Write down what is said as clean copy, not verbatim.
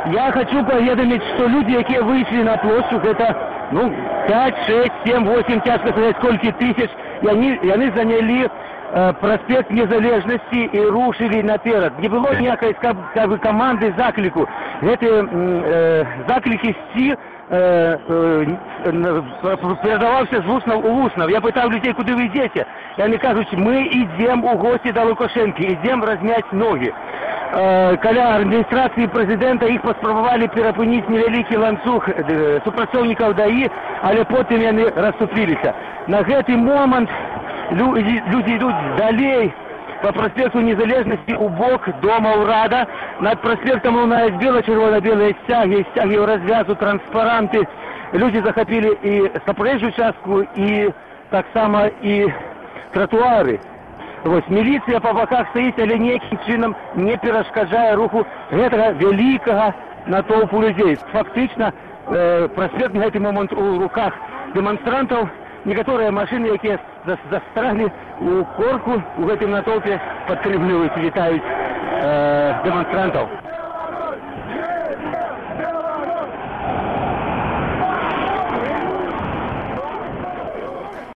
Я хочу поведомить, что люди, которые вышли на площадь, это, 5, 6, 7, 8, тяжко сказать, сколько тысяч, и они заняли проспект Незалежности и рушили наперед. Не было никакой команды заклику. Эти заклики всі передавався з вусна у вусна. Я питав людей, куди ви йдете? І вони кажуть, ми йдемо у гості до Лукашенки, йдемо розм'яти ноги. Каля адміністрації президента їх поспробували перепинити невеликий ланцюг супрацовників ДАІ, але потім вони розступилися. На цей момент люди йдуть далі по проспекту Незалежности у бок дома Урада. Над проспектом лунають біло-червоно-білі стяги, розв'язують транспаранти. Люди захопили і проїжджу участку, і так само і тротуари. Ось, міліція по боках стоїть, але ніяким чином не перешкоджає руху этого великого натовпу людей. Фактично, проспект на цей момент у руках демонстрантів. Некоторые машины, які застрягли у корку, у гэтым натоўпе падтрымліваюць, вітаюць демонстрантаў.